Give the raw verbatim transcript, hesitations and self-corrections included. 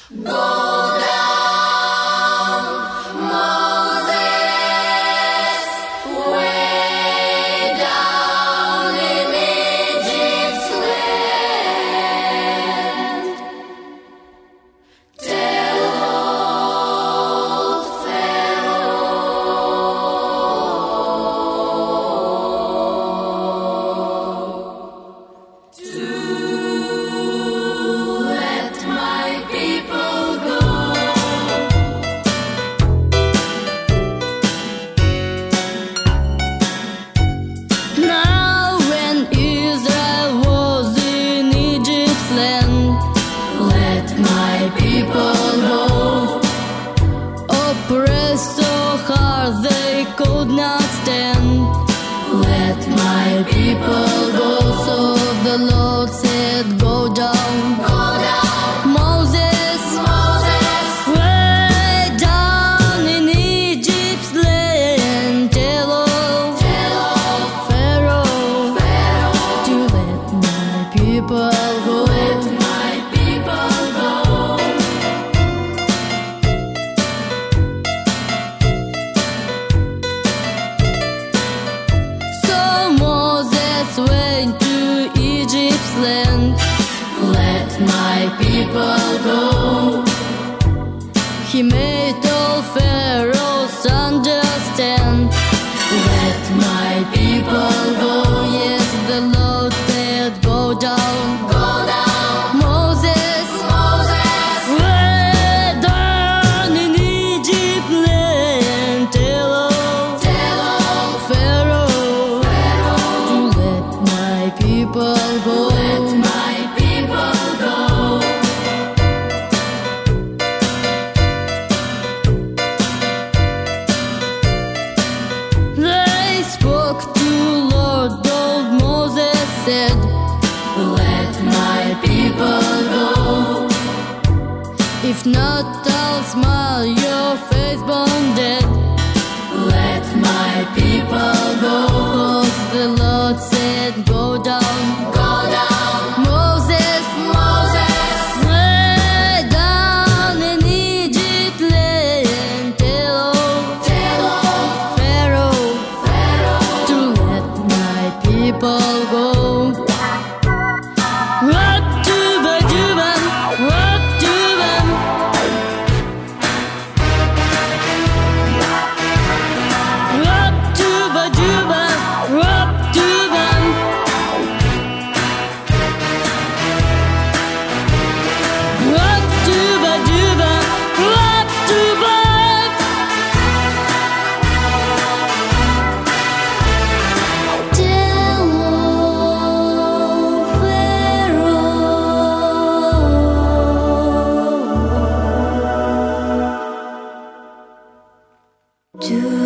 Go down, Moses, way down in Egypt's land. Tell old Pharaoh to let my people go. Now when Israel was in Egypt's land, let my people go. Oppressed so hard they could not stand. Let my people go. So the Lord said, go down, go down, Moses, Moses, way down in Egypt's land. Tell old, tell old Pharaoh, Pharaoh to let my people go. Let my people go. So Moses went to Egypt's land. Let my people go. He made all Pharaohs understand. Let my people go. Yes, the Lord said, go down, go down, Moses, Moses, way down in Egypt's land. Tell old, tell old Pharaoh, Pharaoh to let my people go. Let my people go. They spoke to Lord, old Moses said, let my people go. If not, I'll smile your face born dead. Let my people go. 'Cause the Lord said, go down, go down, Moses, Moses, way down in Egypt's land. Tell old, tell old Pharaoh, Pharaoh to let my people go. What do I do, man? What do I? What do I do, man? What do I? What do I do, man? What do I? Tell old Pharaoh to